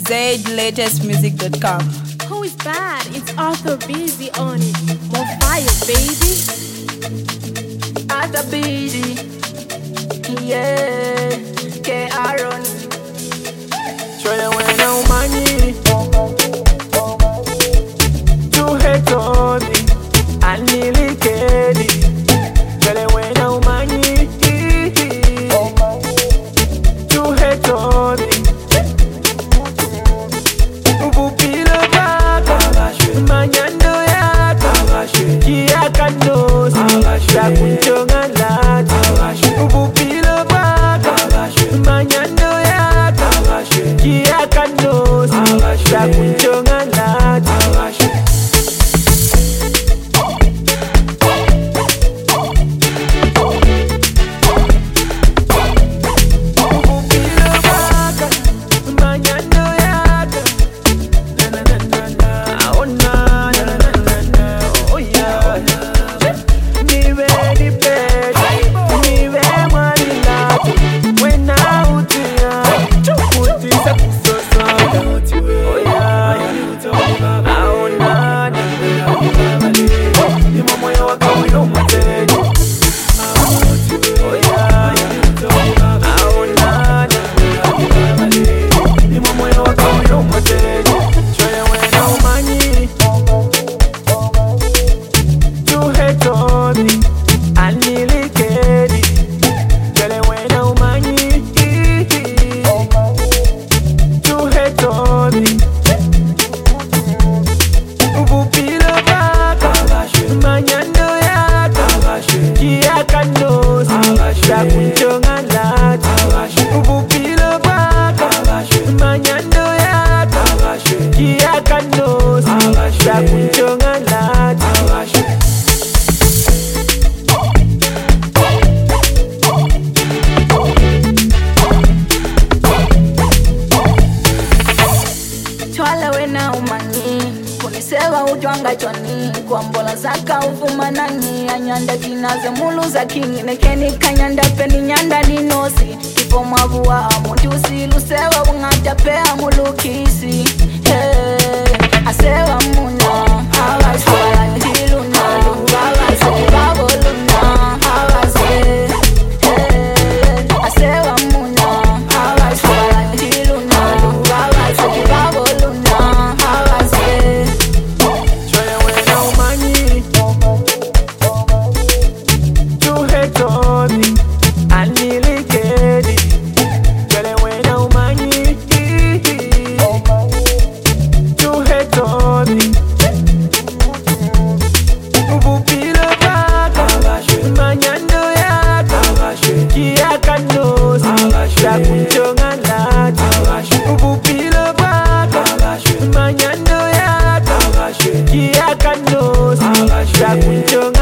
zlatestmusic.com. Who is bad? It's Arthur Busy on it. More fire, baby. Arthur Busy. Yeah. K Aaron. Show you when no money. To hate on me. I nearly get it. Show you when no money. To hate on me. Manyando yako Kia kanosi Takunchonga lati Ubupilo bako Manyando yako Kia kanosi Takunchonga lati Takunchonga lati Ubupilo bako Manyando yako Kia kanosi Takunchonga lati Twala wena umani Kunisewa ujwanga chwani Kwa mbola zaka uvuma nani Anyanda kinaze mulu za kingi Nekeni kanyanda peni nyanda ninosi Kipo mwavuwa amutusi Lusewa wungata pea mulu kisi Asewa muna Hawa swala njiluna Hawa se babo luna Hawa se Asewa muna Hawa swala njiluna Hawa se babo luna Hawa se I nearly get it. Girl, I went out money. To hate on me. Ubupilo bako Manyando yako Kia kanosi Takunchonga lati Ubupilo bako Manyando yako Kia kanosi Takunchonga